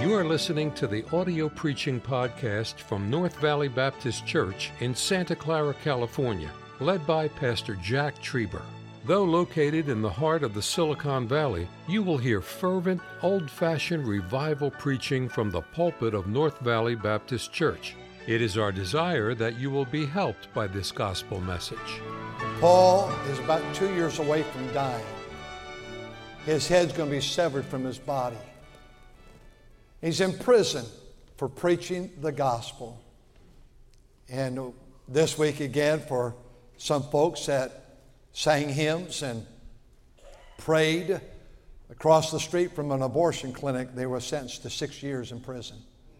You are listening to the audio preaching podcast from North Valley Baptist Church in Santa Clara, California, led by Pastor Jack Trieber. Though located in the heart of the Silicon Valley, you will hear fervent, old-fashioned revival preaching from the pulpit of North Valley Baptist Church. It is our desire that you will be helped by this gospel message. Paul is about 2 years away from dying. His head's going to be severed from his body. He's in prison for preaching the gospel. And this week again, for some folks that sang hymns and prayed across the street from an abortion clinic, they were sentenced to 6 years in prison.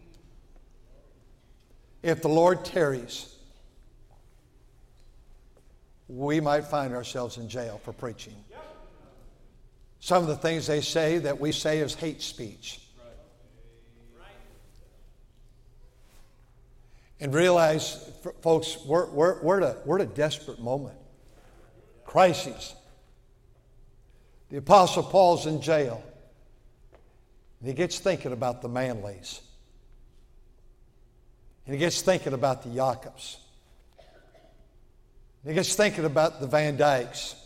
If the Lord tarries, we might find ourselves in jail for preaching. Some of the things they say that we say is hate speech. And realize, folks, we're at a desperate moment. Crises. The Apostle Paul's in jail. And he gets thinking about the Manleys. And he gets thinking about the Jacobs. And he gets thinking about the Van Dykes,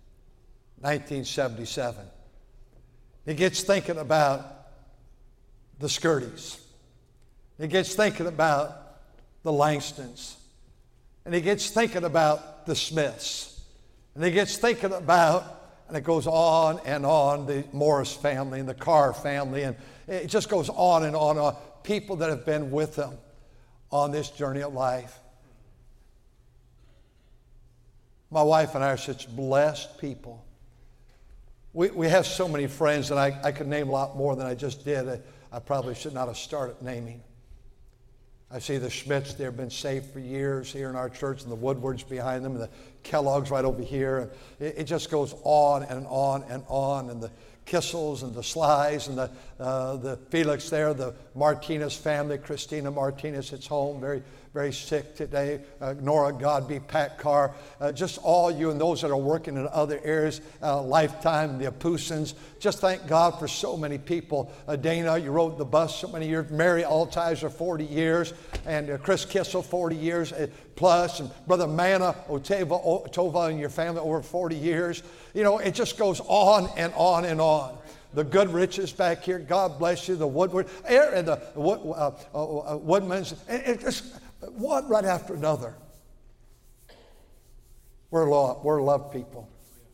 1977. He gets thinking about the Skirties. He gets thinking about the Langstons. And he gets thinking about the Smiths. And he gets thinking about, and it goes on, the Morris family and the Carr family, and it just goes on and on, people that have been with them on this journey of life. My wife and I are such blessed people. We have so many friends, and I could name a lot more than I just did. I probably should not have started naming. I see the Schmidts, they've been saved for years here in our church, and the Woodwards behind them, and the Kellogg's right over here. And it just goes on and on and on. And the Kissels and the Slies and the Felix there, the Martinez family, Christina Martinez, it's home, very, very sick today. Nora Godby, Pat Carr, just all you and those that are working in other areas, Lifetime, the Apusins. Just thank God for so many people. Dana, you rode the bus so many years. Mary Altizer, 40 years. And Chris Kissel, 40 years plus. And Brother Manna Otova and your family, over 40 years. You know, it just goes on and on and on. The Goodriches back here, God bless you. The Woodward, and the Woodmans. It just one right after another. We're loved people.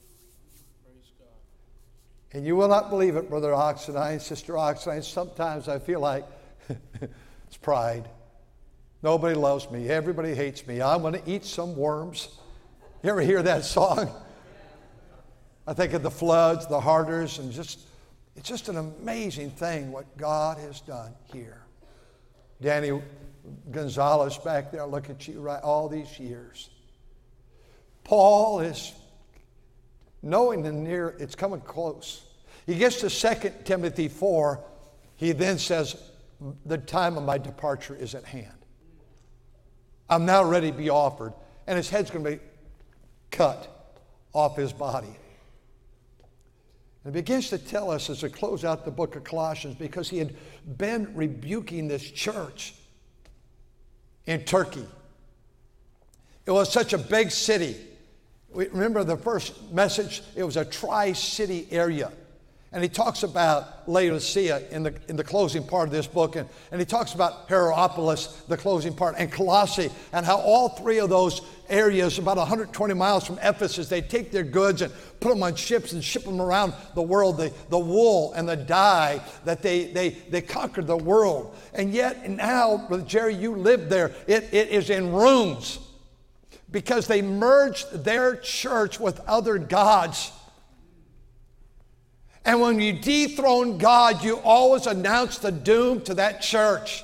And you will not believe it, Brother Oxenine, Sister Oxenine. Sometimes I feel like it's pride. Nobody loves me. Everybody hates me. I'm going to eat some worms. You ever hear that song? I think of the floods, the Harders, and it's just an amazing thing what God has done here. Danny Gonzalez back there, look at you, right, all these years. Paul is knowing it's coming close. He gets to 2 Timothy 4. He then says, the time of my departure is at hand. I'm now ready to be offered. And his head's going to be cut off his body. And it begins to tell us as we close out the book of Colossians, because he had been rebuking this church in Turkey. It was such a big city. Remember the first message, it was a tri-city area. And he talks about Laodicea in the closing part of this book. And he talks about Hierapolis, the closing part, and Colossae, and how all three of those areas, about 120 miles from Ephesus, they take their goods and put them on ships and ship them around the world. The wool and the dye that they conquered the world. And yet now, Brother Jerry, you live there. It is in ruins because they merged their church with other gods. And when you dethrone God, you always announce the doom to that church.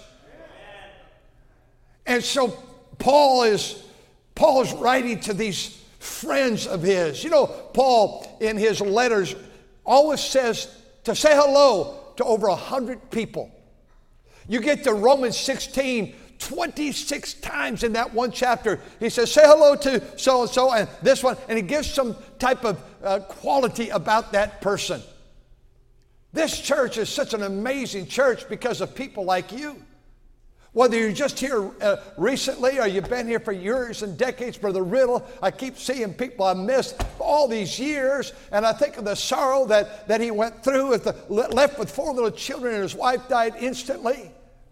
And so Paul is writing to these friends of his. You know, Paul in his letters always says to say hello to over 100 people. You get to Romans 16, 26 times in that one chapter, he says, say hello to so-and-so and this one, and he gives some type of quality about that person. This church is such an amazing church because of people like you. Whether you're just here recently or you've been here for years and decades, Brother Riddle, I keep seeing people I missed all these years, and I think of the sorrow that he went through, left with 4 little children, and his wife died instantly.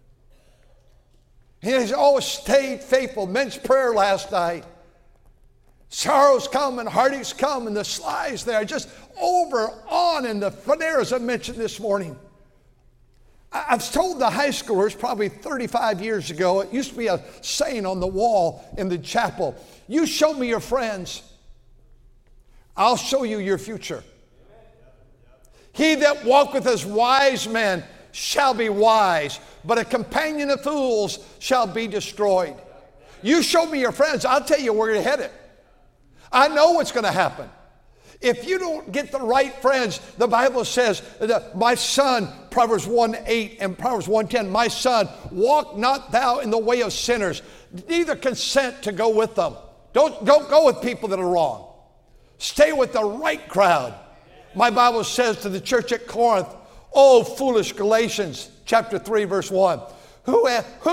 He's always stayed faithful. Men's prayer last night. Sorrows come and heartaches come, and the slides there, just over, on, and the Faneras I mentioned this morning. I've told the high schoolers probably 35 years ago, it used to be a saying on the wall in the chapel, you show me your friends, I'll show you your future. He that walketh as wise men shall be wise, but a companion of fools shall be destroyed. You show me your friends, I'll tell you where you're headed. I know what's going to happen. If you don't get the right friends, the Bible says, my son, Proverbs 1:8 and Proverbs 1:10, my son, walk not thou in the way of sinners, neither consent to go with them. Don't go with people that are wrong. Stay with the right crowd. My Bible says to the church at Corinth, oh, foolish Galatians, chapter 3, verse 1, who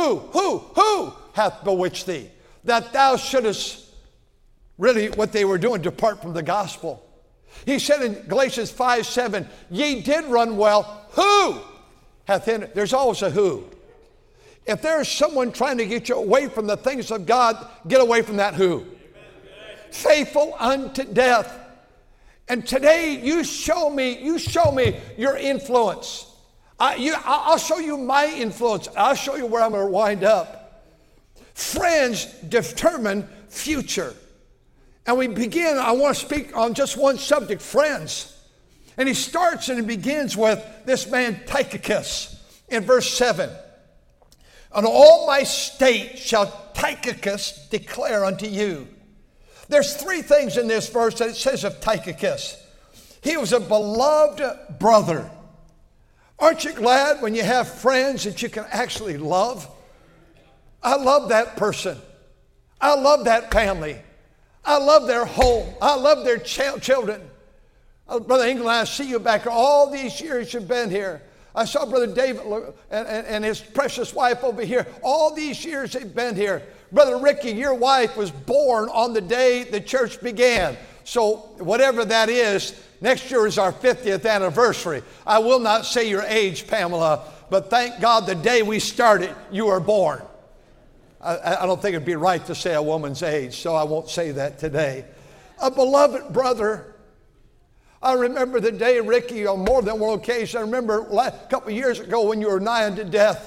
hath bewitched thee, that thou shouldest, really what they were doing, depart from the gospel. He said in Galatians 5:7, ye did run well. Who hath hindered? There's always a who. If there's someone trying to get you away from the things of God, get away from that who. Amen. Faithful unto death. And today you show me your influence. I'll show you my influence. I'll show you where I'm going to wind up. Friends determine future. And we begin, I want to speak on just one subject, friends. And he starts and he begins with this man Tychicus in verse 7. On all my state shall Tychicus declare unto you. There's 3 things in this verse that it says of Tychicus. He was a beloved brother. Aren't you glad when you have friends that you can actually love? I love that person. I love that family. I love their home. I love their children. Brother England, I see you back here. All these years you've been here. I saw Brother David and his precious wife over here. All these years they've been here. Brother Ricky, your wife was born on the day the church began. So whatever that is, next year is our 50th anniversary. I will not say your age, Pamela, but thank God the day we started, you were born. I don't think it'd be right to say a woman's age, so I won't say that today. A beloved brother. I remember the day, Ricky, on more than one occasion. I remember a couple of years ago when you were nigh unto death.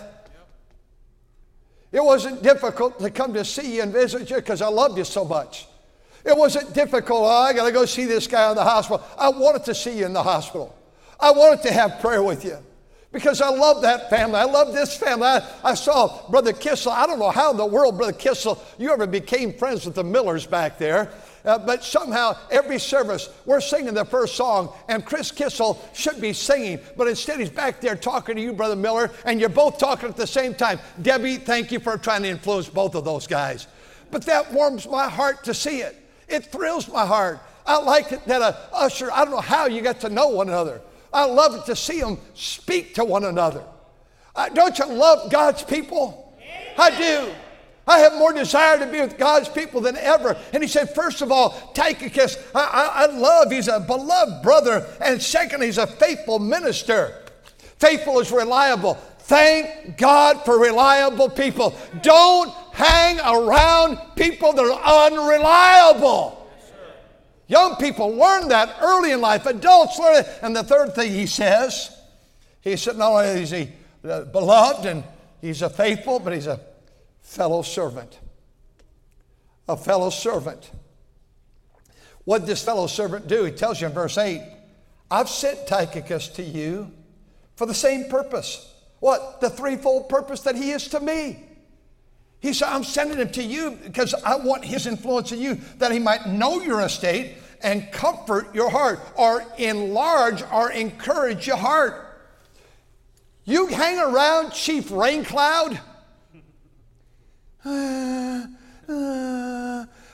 It wasn't difficult to come to see you and visit you because I loved you so much. It wasn't difficult, I got to go see this guy in the hospital. I wanted to see you in the hospital. I wanted to have prayer with you. Because I love that family. I love this family. I saw Brother Kissel. I don't know how in the world, Brother Kissel, you ever became friends with the Millers back there. But somehow, every service, we're singing the first song, and Chris Kissel should be singing. But instead, he's back there talking to you, Brother Miller, and you're both talking at the same time. Debbie, thank you for trying to influence both of those guys. But that warms my heart to see it. It thrills my heart. I like it that a usher, I don't know how you got to know one another. I love it to see them speak to one another. Don't you love God's people? I do. I have more desire to be with God's people than ever. And he said, first of all, Tychicus, I love, he's a beloved brother. And secondly, he's a faithful minister. Faithful is reliable. Thank God for reliable people. Don't hang around people that are unreliable. Young people learn that early in life. Adults learn it. And the third thing he said, not only is he beloved and he's a faithful, but he's a fellow servant. A fellow servant. What did this fellow servant do? He tells you in verse 8, I've sent Tychicus to you for the same purpose. What? The threefold purpose that he is to me. He said, I'm sending him to you because I want his influence in you, that he might know your estate and comfort your heart, or enlarge or encourage your heart. You hang around Chief Raincloud.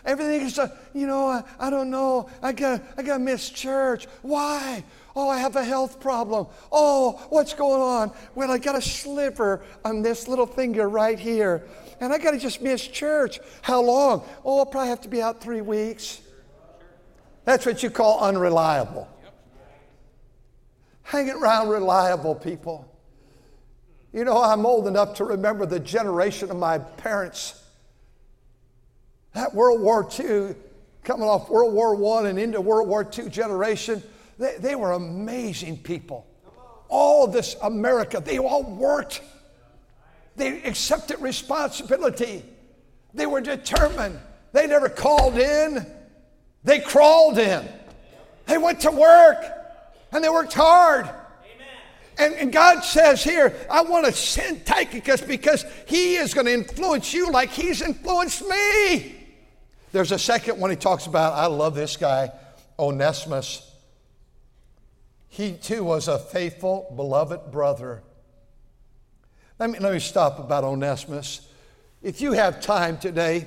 Everything is, I don't know. I got miss church. Why? Oh, I have a health problem. Oh, what's going on? Well, I got a sliver on this little finger right here. And I got to just miss church. How long? Oh, I'll probably have to be out 3 weeks. That's what you call unreliable. Hanging around reliable people. You know, I'm old enough to remember the generation of my parents. That World War II, coming off World War I and into World War II generation, they were amazing people. All of this America, they all worked. They accepted responsibility. They were determined. They never called in. They crawled in. They went to work, and they worked hard. And God says here, I want to send Tychicus because he is going to influence you like he's influenced me. There's a second one he talks about. I love this guy, Onesimus. He too was a faithful, beloved brother. Let me stop about Onesimus. If you have time today,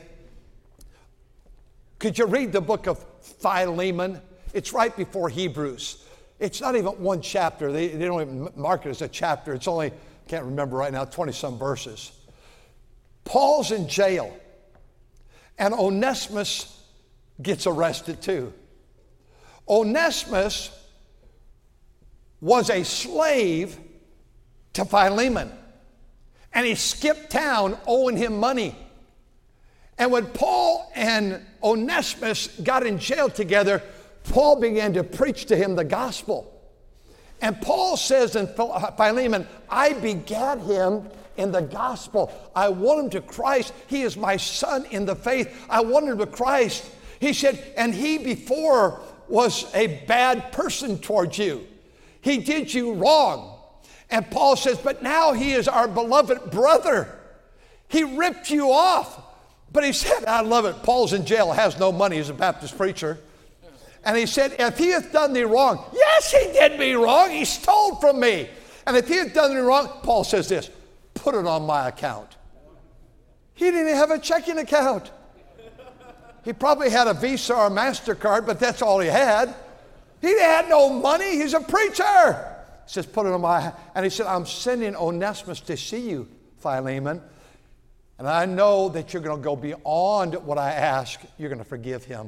could you read the book of Philemon? It's right before Hebrews. It's not even one chapter. They don't even mark it as a chapter. It's only, can't remember right now, 20-some verses. Paul's in jail, and Onesimus gets arrested too. Onesimus was a slave to Philemon, and he skipped town owing him money. And when Paul and Onesimus got in jail together, Paul began to preach to him the gospel. And Paul says in Philemon, I begat him in the gospel. I won him to Christ. He is my son in the faith. I won him to Christ. He said, and he before was a bad person towards you. He did you wrong. And Paul says, but now he is our beloved brother. He ripped you off. But he said, I love it. Paul's in jail, has no money. He's a Baptist preacher. And he said, if he hath done thee wrong, yes, he did me wrong. He stole from me. And if he hath done thee wrong, Paul says this, put it on my account. He didn't have a checking account. He probably had a Visa or a MasterCard, but that's all he had. He had no money. He's a preacher. He says, put it on my, and he said, I'm sending Onesimus to see you, Philemon. And I know that you're going to go beyond what I ask. You're going to forgive him.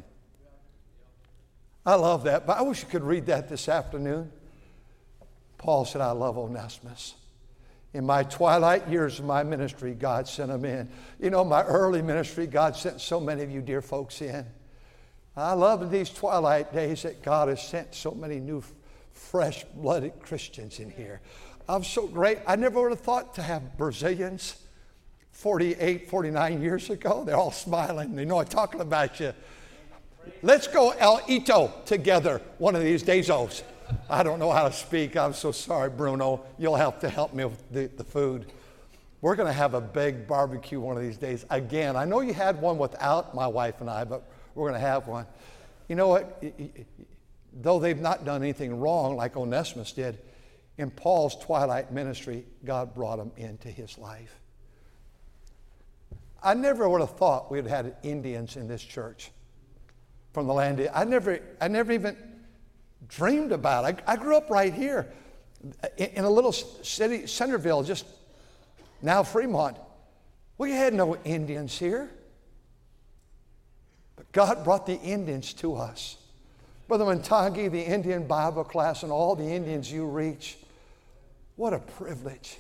I love that, but I wish you could read that this afternoon. Paul said, I love Onesimus. In my twilight years of my ministry, God sent him in. You know, my early ministry, God sent so many of you dear folks in. I love these twilight days that God has sent so many new, fresh-blooded Christians in here. I'm so great. I never would have thought to have Brazilians 48, 49 years ago. They're all smiling. They know I'm talking about you. Let's go El Ito together one of these days. I don't know how to speak. I'm so sorry, Bruno. You'll have to help me with the food. We're going to have a big barbecue one of these days again. I know you had one without my wife and I, but we're going to have one. You know what? Though they've not done anything wrong like Onesimus did, in Paul's twilight ministry, God brought him into his life. I never would have thought we'd had Indians in this church from the land. I never even dreamed about it. I grew up right here in a little city, Centerville, just now Fremont. We had no Indians here. But God brought the Indians to us. Brother Montangi, the Indian Bible class, and all the Indians you reach, what a privilege.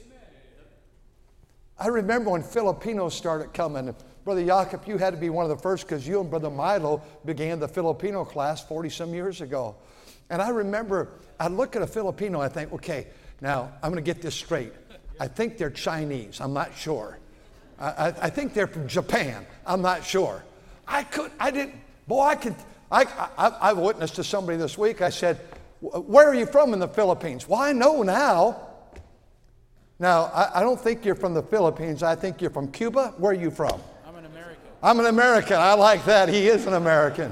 I remember when Filipinos started coming. Brother Jacob, you had to be one of the first because you and Brother Milo began the Filipino class 40-some years ago. And I remember, I'd look at a Filipino, I think, okay, now I'm going to get this straight. I think they're Chinese. I'm not sure. I think they're from Japan. I'm not sure. I witnessed to somebody this week. I said, where are you from in the Philippines? Well, I know now. Now, I don't think you're from the Philippines. I think you're from Cuba. Where are you from? I'm an American. I'm an American. I like that. He is an American.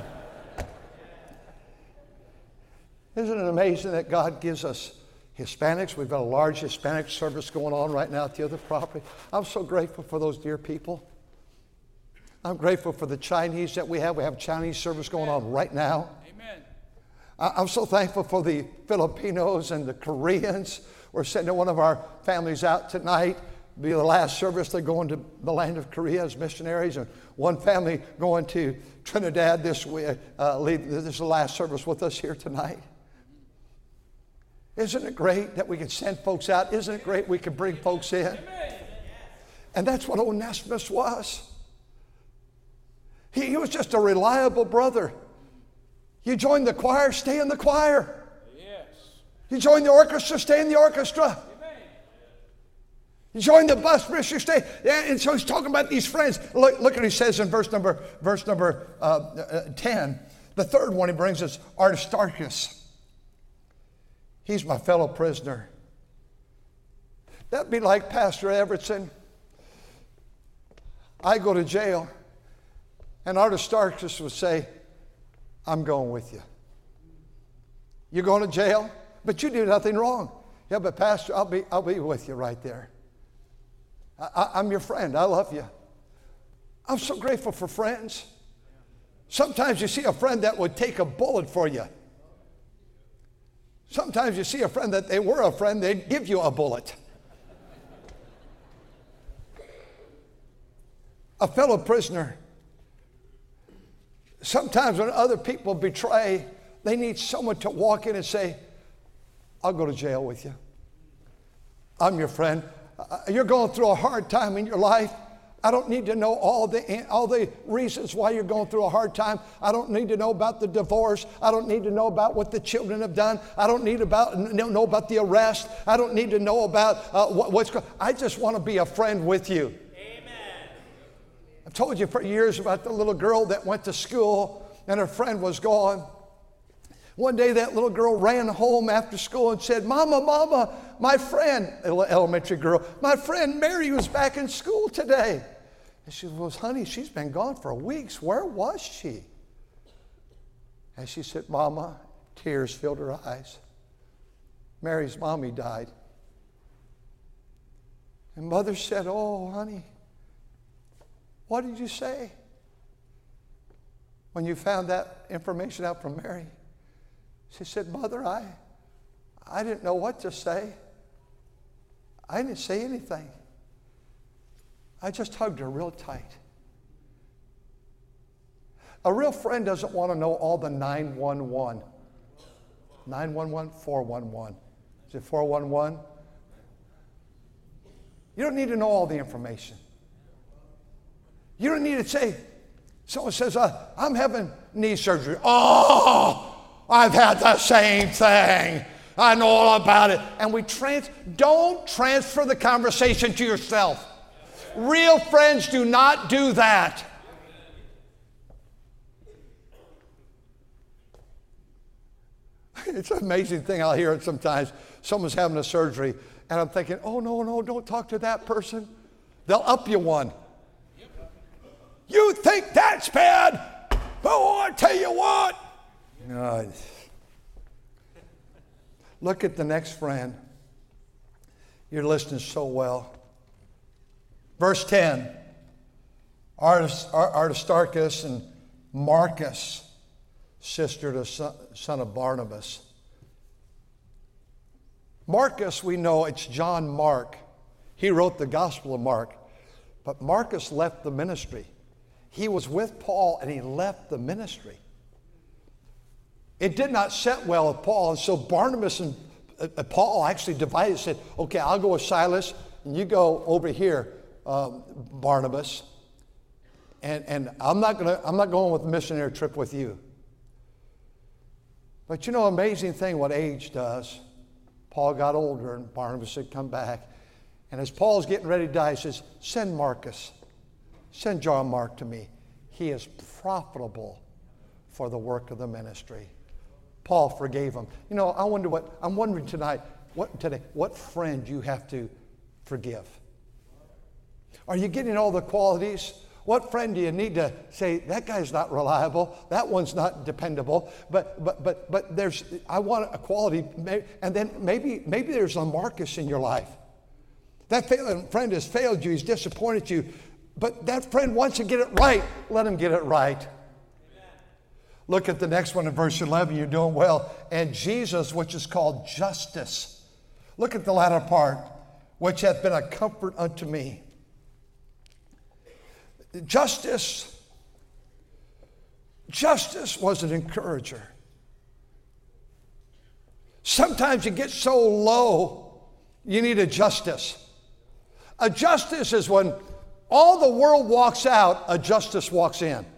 Isn't it amazing that God gives us Hispanics? We've got a large Hispanic service going on right now at the other property. I'm so grateful for those dear people. I'm grateful for the Chinese that we have. We have Chinese service going on right now. Amen. I'm so thankful for the Filipinos and the Koreans. We're sending one of our families out tonight. It'll be the last service. They're going to the land of Korea as missionaries, and one family going to Trinidad this week. This is the last service with us here tonight. Isn't it great that we can send folks out? Isn't it great we can bring folks in? And that's what Onesimus was. He was just a reliable brother. You join the choir, stay in the choir. Yes. You join the orchestra, stay in the orchestra. Amen. You join the bus ministry, stay. Yeah, and so he's talking about these friends. Look what he says in verse number 10. The third one he brings is Aristarchus. He's my fellow prisoner. That'd be like Pastor Everton. I go to jail, and Aristarchus would say, I'm going with you. You're going to jail, but you do nothing wrong. Yeah, but Pastor, I'll be with you right there. I'm your friend. I love you. I'm so grateful for friends. Sometimes you see a friend that would take a bullet for you. Sometimes you see a friend that they were a friend, they'd give you a bullet. A fellow prisoner. Sometimes when other people betray, they need someone to walk in and say, I'll go to jail with you. I'm your friend. You're going through a hard time in your life. I don't need to know all the reasons why you're going through a hard time. I don't need to know about the divorce. I don't need to know about what the children have done. I don't need to know about the arrest. I don't need to know about what's going on. I just want to be a friend with you. Amen. I've told you for years about the little girl that went to school and her friend was gone. One day that little girl ran home after school and said, Mama, Mama, my friend, elementary girl, my friend Mary was back in school today. And she goes, honey, she's been gone for weeks. Where was she? And she said, Mama, tears filled her eyes. Mary's mommy died. And Mother said, oh, honey, what did you say when you found that information out from Mary? She said, Mother, I didn't know what to say. I didn't say anything. I just hugged her real tight. A real friend doesn't want to know all the 911. 911, 411. Is it 411? You don't need to know all the information. You don't need to say, someone says, I'm having knee surgery. Oh! I've had the same thing. I know all about it. And don't transfer the conversation to yourself. Real friends do not do that. It's an amazing thing. I'll hear it sometimes. Someone's having a surgery, and I'm thinking, oh, no, don't talk to that person. They'll up you one. You think that's bad? Oh, I tell you what. No. Look at the next friend. You're listening so well. Verse 10. Aristarchus and Marcus, sister to son of Barnabas. Marcus, we know it's John Mark. He wrote the Gospel of Mark. But Marcus left the ministry. He was with Paul and he left the ministry. It did not set well with Paul, and so Barnabas and Paul actually divided, said, okay, I'll go with Silas, and you go over here, Barnabas, and I'm not going with the missionary trip with you. But you know, amazing thing what age does. Paul got older, and Barnabas had come back, and as Paul's getting ready to die, he says, send John Mark to me. He is profitable for the work of the ministry. Paul forgave him. You know, I'm wondering tonight, what friend you have to forgive? Are you getting all the qualities? What friend do you need to say, that guy's not reliable, that one's not dependable, but I want a quality, and then maybe there's a Marcus in your life. That friend has failed you, he's disappointed you. But that friend wants to get it right. Let him get it right. Amen. Look at the next one in verse 11. You're doing well. And Jesus, which is called justice. Look at the latter part. Which hath been a comfort unto me. Justice was an encourager. Sometimes you get so low, you need a justice. A justice is when all the world walks out, a justice walks in. Amen.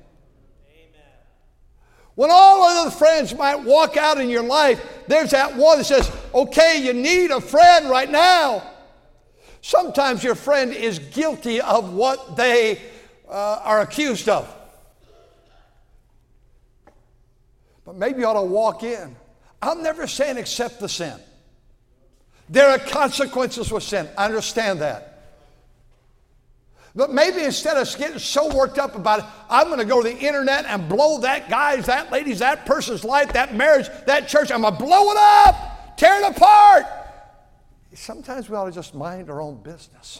When all other friends might walk out in your life, there's that one that says, okay, you need a friend right now. Sometimes your friend is guilty of what they are accused of. But maybe you ought to walk in. I'm never saying accept the sin. There are consequences with sin. I understand that. But maybe instead of getting so worked up about it, I'm going to go to the internet and blow that guy's, that lady's, that person's life, that marriage, that church. I'm going to blow it up, tear it apart. Sometimes we ought to just mind our own business.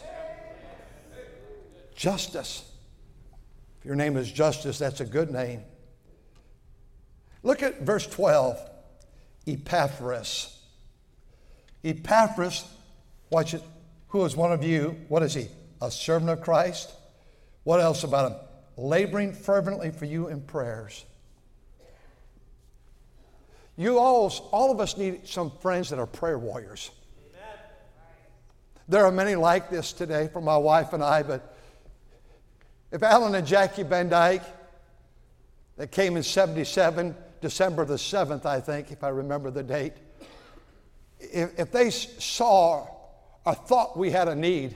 Justice. If your name is Justice, that's a good name. Look at verse 12. Epaphras. Epaphras, watch it. Who is one of you? What is he? A servant of Christ. What else about him? Laboring fervently for you in prayers. You all of us need some friends that are prayer warriors. Amen. There are many like this today for my wife and I, but if Alan and Jackie Van Dyke, that came in 77, December the 7th, I think, if I remember the date, if they saw or thought we had a need,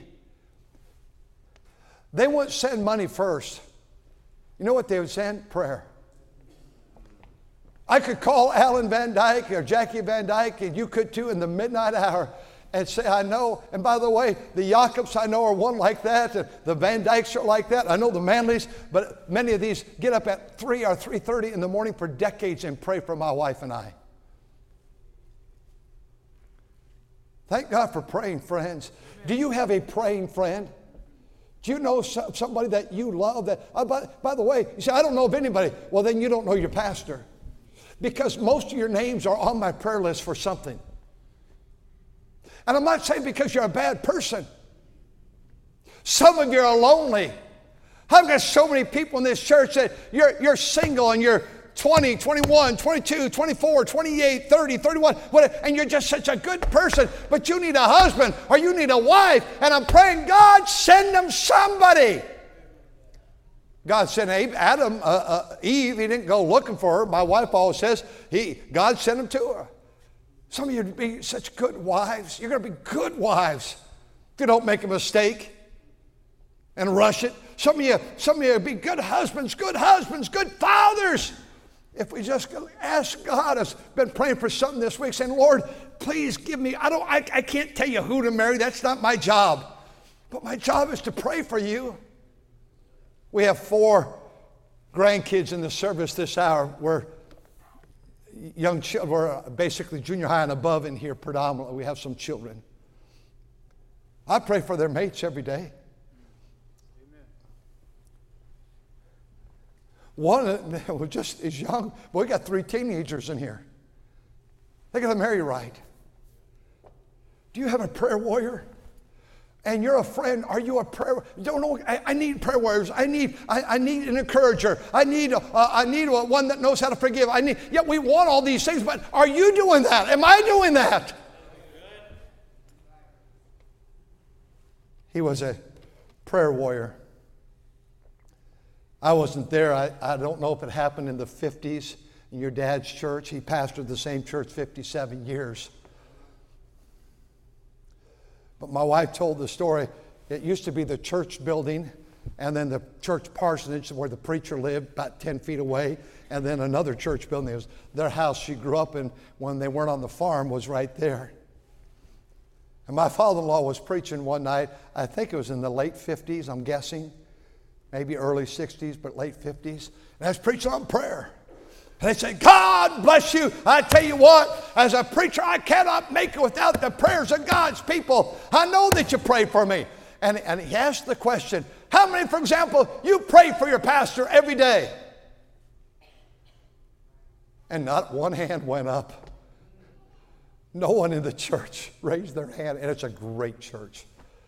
they wouldn't send money first. You know what they would send? Prayer. I could call Alan Van Dyke or Jackie Van Dyke, and you could too, in the midnight hour, and say, I know, and by the way, the Jacobs I know are one like that, and the Van Dykes are like that. I know the Manleys, but many of these get up at 3 or 3:30 in the morning for decades and pray for my wife and I. Thank God for praying friends. Do you have a praying friend? Do you know somebody that you love? That, by the way, you say, I don't know of anybody. Well, then you don't know your pastor. Because most of your names are on my prayer list for something. And I'm not saying because you're a bad person. Some of you are lonely. I've got so many people in this church that you're single and you're 20, 21, 22, 24, 28, 30, 31, whatever, and you're just such a good person, but you need a husband or you need a wife, and I'm praying, God, send them somebody. God sent Eve, he didn't go looking for her. My wife always says, God sent him to her. Some of you would be such good wives. You're going to be good wives if you don't make a mistake and rush it. Some of you would be good husbands, good fathers. If we just ask God, I've been praying for something this week, saying, Lord, please give me, I can't tell you who to marry. That's not my job. But my job is to pray for you. We have 4 grandkids in the service this hour. We're young children. We're basically junior high and above in here predominantly. We have some children. I pray for their mates every day. One was just as young. But we got 3 teenagers in here. They got to marry right. Do you have a prayer warrior? And you're a friend. Are you a prayer? Don't know. I need prayer warriors. I need an encourager. I need one that knows how to forgive. Yet we want all these things. But are you doing that? Am I doing that? He was a prayer warrior. I wasn't there. I don't know if it happened in the 50s in your dad's church. He pastored the same church 57 years. But my wife told the story. It used to be the church building, and then the church parsonage where the preacher lived about 10 feet away, and then another church building. It was their house she grew up in when they weren't on the farm was right there. And my father-in-law was preaching one night. I think it was in the late 50s, I'm guessing. Maybe early 60s, but late 50s. And I was preaching on prayer. And they said, God bless you. I tell you what, as a preacher, I cannot make it without the prayers of God's people. I know that you pray for me. And he asked the question, How many, for example, you pray for your pastor every day? And not one hand went up. No one in the church raised their hand, and it's a great church.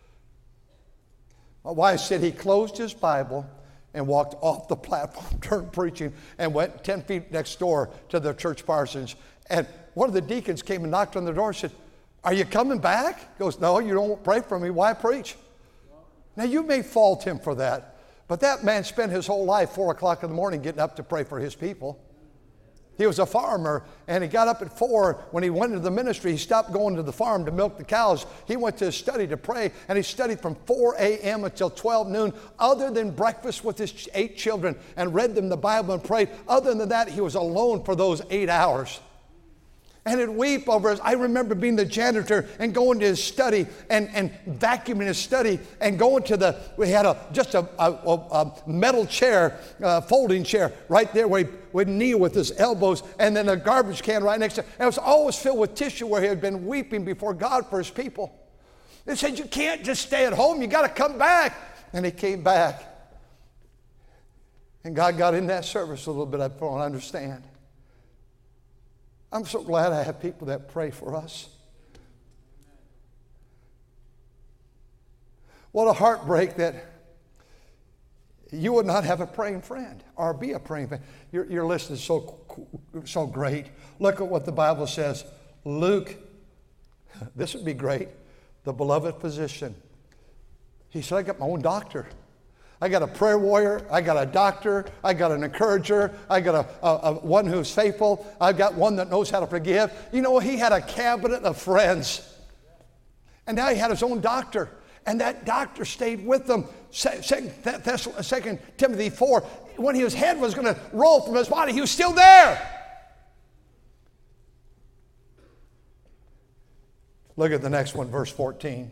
My wife said he closed his Bible and walked off the platform, turned preaching, and went 10 feet next door to the church parsonage. And one of the deacons came and knocked on the door and said, "Are you coming back?" He goes, "No, you don't pray for me. Why preach?" Now, you may fault him for that, but that man spent his whole life, 4 o'clock in the morning, getting up to pray for his people. He was a farmer, and he got up at 4. When he went into the ministry, he stopped going to the farm to milk the cows. He went to his study to pray, and he studied from 4 a.m. until 12 noon, other than breakfast with his 8 children, and read them the Bible and prayed. Other than that, he was alone for those 8 hours. And he'd weep over us. I remember being the janitor and going to his study and vacuuming his study and going to we had just a metal chair, folding chair right there where he would kneel with his elbows, and then a garbage can right next to it. And it was always filled with tissue where he had been weeping before God for his people. They said, "You can't just stay at home. You got to come back." And he came back. And God got in that service a little bit, I don't understand. I'm so glad I have people that pray for us. What a heartbreak that you would not have a praying friend or be a praying friend. Your list is so great. Look at what the Bible says. Luke, this would be great, the beloved physician. He said, "I got my own doctor. I got a prayer warrior, I got a doctor, I got an encourager, I got a one who's faithful, I've got one that knows how to forgive." You know, he had a cabinet of friends. And now he had his own doctor. And that doctor stayed with him. 2 Timothy 4, when his head was going to roll from his body, he was still there. Look at the next one, verse 14.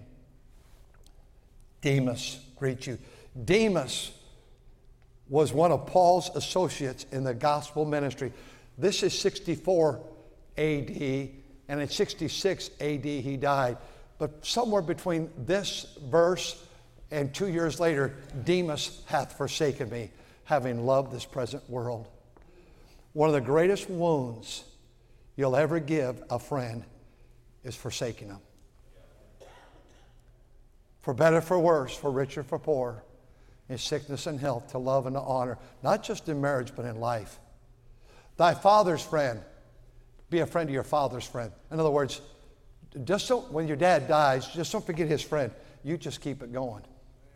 Demas greets you. Demas was one of Paul's associates in the gospel ministry. This is 64 A.D., and in 66 A.D. he died. But somewhere between this verse and 2 years later, Demas hath forsaken me, having loved this present world. One of the greatest wounds you'll ever give a friend is forsaking him. For better, for worse, for richer, for poor, in sickness and health, to love and to honor, not just in marriage, but in life. Thy father's friend, be a friend to your father's friend. In other words, just don't, when your dad dies, just don't forget his friend. You just keep it going.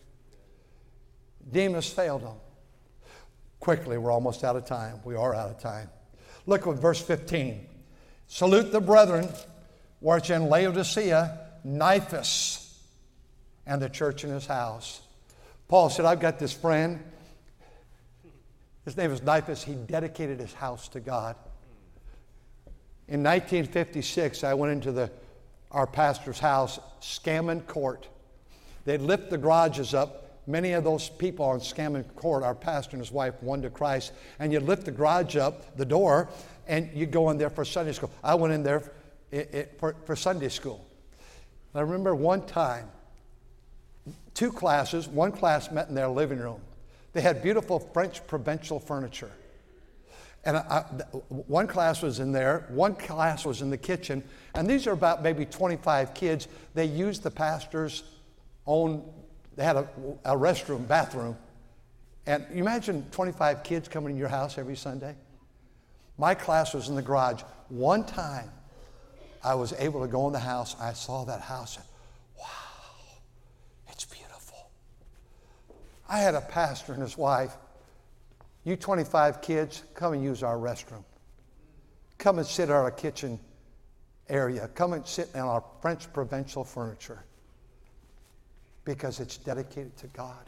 Demas failed him. Quickly, we're almost out of time. We are out of time. Look at verse 15. Salute the brethren, which in Laodicea, Nymphas, and the church in his house. Paul said, I've got this friend. His name is Nymphas. He dedicated his house to God. In 1956, I went into our pastor's house, Scammon Court. They'd lift the garages up. Many of those people on Scammon Court, our pastor and his wife, won to Christ. And you'd lift the garage up, the door, and you'd go in there for Sunday school. I went in there for Sunday school. And I remember one time, 2 classes, one class met in their living room. They had beautiful French provincial furniture. And one class was in there, one class was in the kitchen, and these are about maybe 25 kids. They used the pastor's own, they had a restroom, bathroom. And you imagine 25 kids coming in your house every Sunday? My class was in the garage. One time, I was able to go in the house, I saw that house, and wow, it's beautiful. I had a pastor and his wife. You 25 kids, come and use our restroom. Come and sit in our kitchen area. Come and sit in our French provincial furniture. Because it's dedicated to God.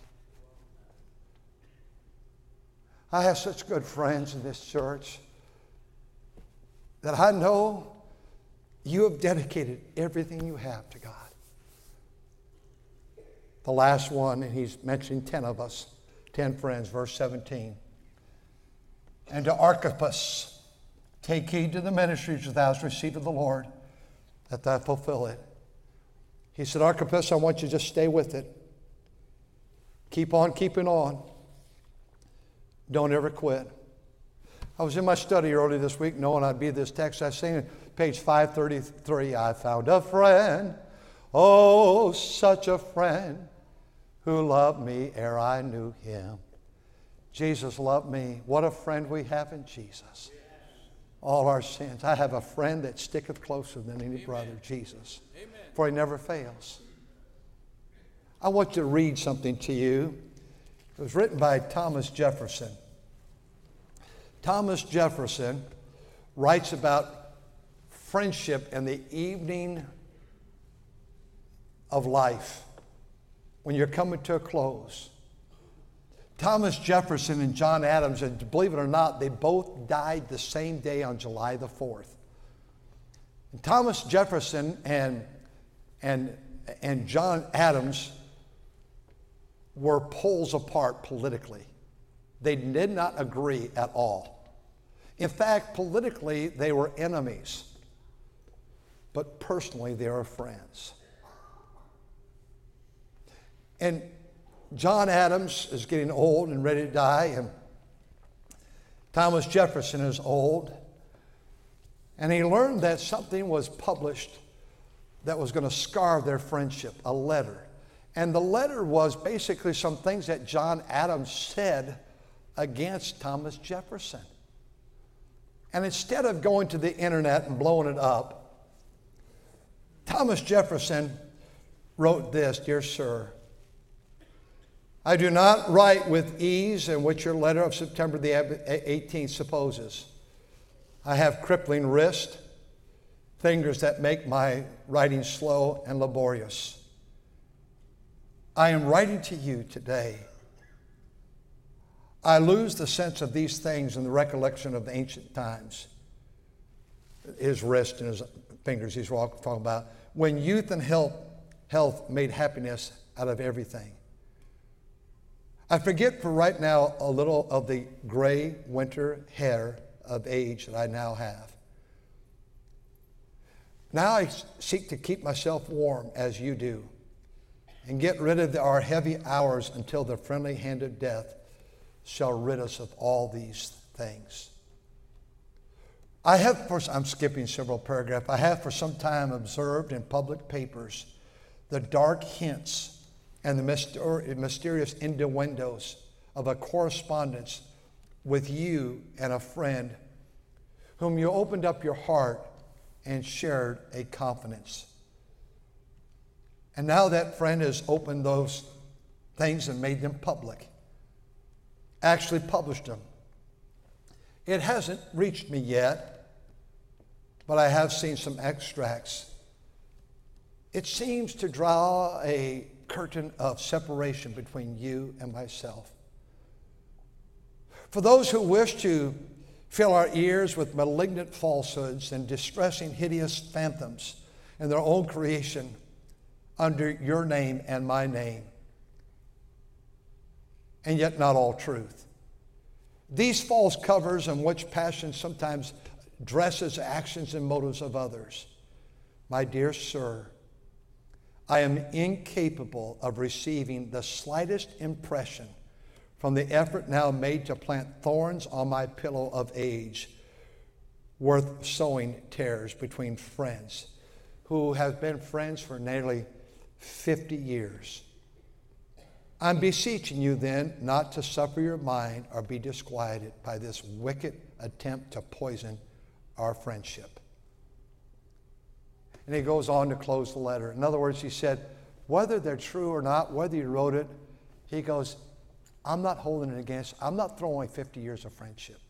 I have such good friends in this church that I know you have dedicated everything you have to God. The last one, and he's mentioning 10 of us, 10 friends, verse 17. And to Archippus, take heed to the ministries which thou hast received of the Lord, that thou fulfill it. He said, Archippus, I want you to just stay with it. Keep on keeping on. Don't ever quit. I was in my study early this week knowing I'd be this text. I seen page 533, I found a friend, oh, such a friend, who loved me ere I knew him. Jesus loved me. What a friend we have in Jesus. All our sins. I have a friend that sticketh closer than any brother, Jesus. Amen. For he never fails. I want to read something to you. It was written by Thomas Jefferson. Thomas Jefferson writes about friendship in the evening of life when you're coming to a close. Thomas Jefferson and John Adams, and believe it or not, they both died the same day on July the 4th. And Thomas Jefferson and John Adams were poles apart politically. They did not agree at all. In fact, politically, they were enemies. But personally, they were friends. And John Adams is getting old and ready to die, and Thomas Jefferson is old. And he learned that something was published that was going to scar their friendship, a letter. And the letter was basically some things that John Adams said against Thomas Jefferson. And instead of going to the internet and blowing it up, Thomas Jefferson wrote this, "Dear sir, I do not write with ease in which your letter of September the 18th supposes. I have crippling wrist, fingers that make my writing slow and laborious. I am writing to you today. I lose the sense of these things in the recollection of the ancient times." His wrist and his fingers he's talking about. "When youth and health made happiness out of everything. I forget for right now a little of the gray winter hair of age that I now have. Now I seek to keep myself warm as you do and get rid of our heavy hours until the friendly hand of death shall rid us of all these things. I'm skipping several paragraphs. I have for some time observed in public papers the dark hints and the mysterious innuendos of a correspondence with you and a friend whom you opened up your heart and shared a confidence. And now that friend has opened those things and made them public, actually published them. It hasn't reached me yet, but I have seen some extracts. It seems to draw a curtain of separation between you and myself. For those who wish to fill our ears with malignant falsehoods and distressing, hideous phantoms in their own creation under your name and my name, and yet not all truth. These false covers in which passion sometimes dresses actions and motives of others. My dear sir, I am incapable of receiving the slightest impression from the effort now made to plant thorns on my pillow of age, worth sowing tares between friends who have been friends for nearly 50 years. I'm beseeching you then not to suffer your mind or be disquieted by this wicked attempt to poison our friendship." And he goes on to close the letter. In other words, he said, whether they're true or not, whether you wrote it, he goes, I'm not holding it against, I'm not throwing away 50 years of friendship.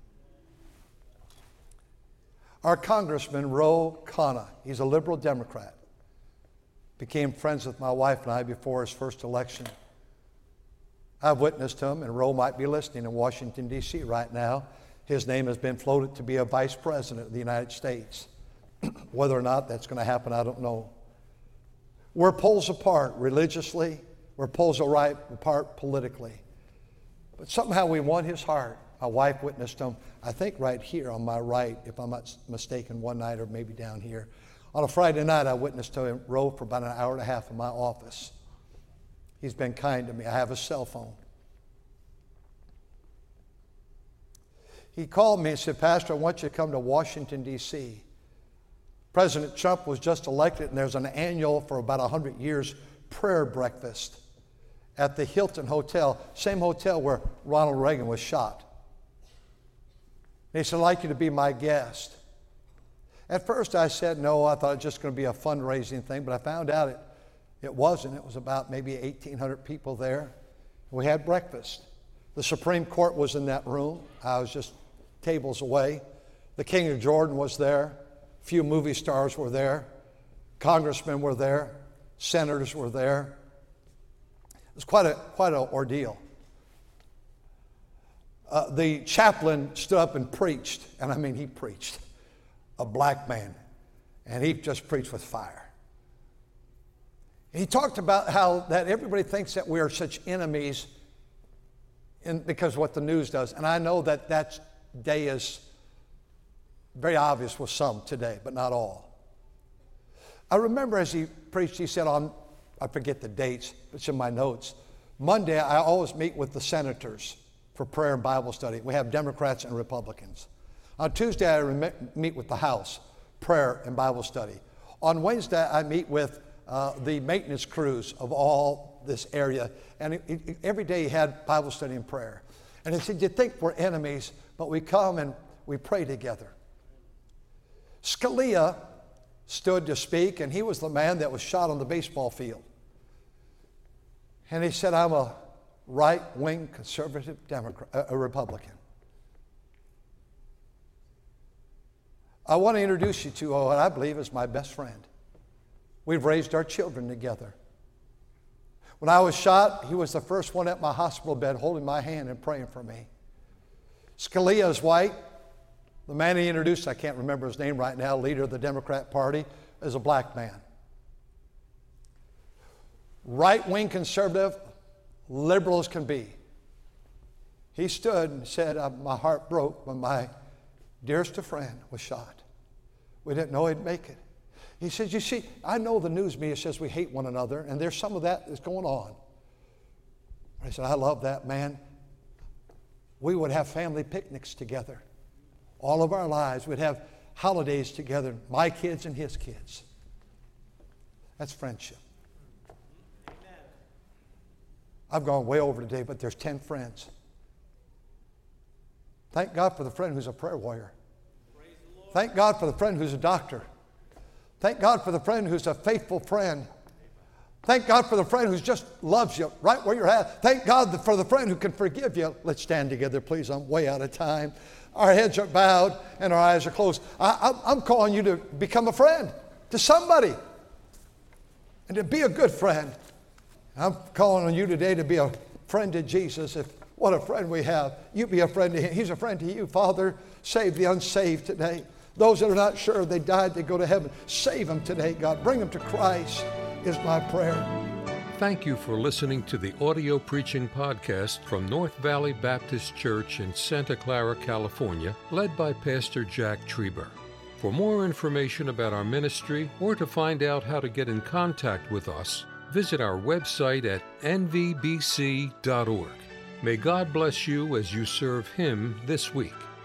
Our Congressman, Ro Khanna, he's a liberal Democrat, became friends with my wife and I before his first election. I've witnessed him, and Ro might be listening in Washington, D.C. right now. His name has been floated to be a vice president of the United States. Whether or not that's going to happen, I don't know. We're poles apart religiously. We're poles apart politically. But somehow we won his heart. My wife witnessed him, I think right here on my right, if I'm not mistaken, one night or maybe down here. On a Friday night, I witnessed him Ro for about an hour and a half in my office. He's been kind to me. I have a cell phone. He called me and said, Pastor, I want you to come to Washington, D.C. President Trump was just elected, and there's an annual, for about 100 years, prayer breakfast at the Hilton Hotel, same hotel where Ronald Reagan was shot. And he said, I'd like you to be my guest. At first I said no. I thought it was just going to be a fundraising thing, but I found out it wasn't. It was about maybe 1,800 people there. We had breakfast. The Supreme Court was in that room. I was just tables away. The King of Jordan was there. A few movie stars were there. Congressmen were there. Senators were there. It was quite an ordeal. The chaplain stood up and preached, and I mean he preached, a black man, and he just preached with fire. He talked about how that everybody thinks that we are such enemies because of what the news does, and I know that day is very obvious with some today, but not all. I remember as he preached, he said I forget the dates, but it's in my notes. Monday, I always meet with the senators for prayer and Bible study. We have Democrats and Republicans. On Tuesday, I meet with the House, prayer and Bible study. On Wednesday, I meet with the maintenance crews of all this area. And every day he had Bible study and prayer. And he said, you think we're enemies, but we come and we pray together. Scalia stood to speak, and he was the man that was shot on the baseball field. And he said, I'm a right-wing conservative Democrat, a Republican. I want to introduce you to what I believe is my best friend. We've raised our children together. When I was shot, he was the first one at my hospital bed holding my hand and praying for me. Scalia is white. The man he introduced, I can't remember his name right now, leader of the Democrat Party, is a black man. Right-wing conservative, liberal as can be. He stood and said, my heart broke when my dearest friend was shot. We didn't know he'd make it. He said, you see, I know the news media says we hate one another, and there's some of that that's going on. I said, I love that, man. We would have family picnics together. All of our lives, we'd have holidays together, my kids and his kids. That's friendship. Amen. I've gone way over today, but there's 10 friends. Thank God for the friend who's a prayer warrior. Thank God for the friend who's a doctor. Thank God for the friend who's a faithful friend. Thank God for the friend who just loves you right where you're at. Thank God for the friend who can forgive you. Let's stand together, please. I'm way out of time. Our heads are bowed and our eyes are closed. I'm calling you to become a friend to somebody and to be a good friend. I'm calling on you today to be a friend to Jesus. What a friend we have. You be a friend to him. He's a friend to you. Father, save the unsaved today. Those that are not sure they died, they go to heaven. Save them today, God. Bring them to Christ is my prayer. Thank you for listening to the audio preaching podcast from North Valley Baptist Church in Santa Clara, California, led by Pastor Jack Trieber. For more information about our ministry or to find out how to get in contact with us, visit our website at nvbc.org. May God bless you as you serve Him this week.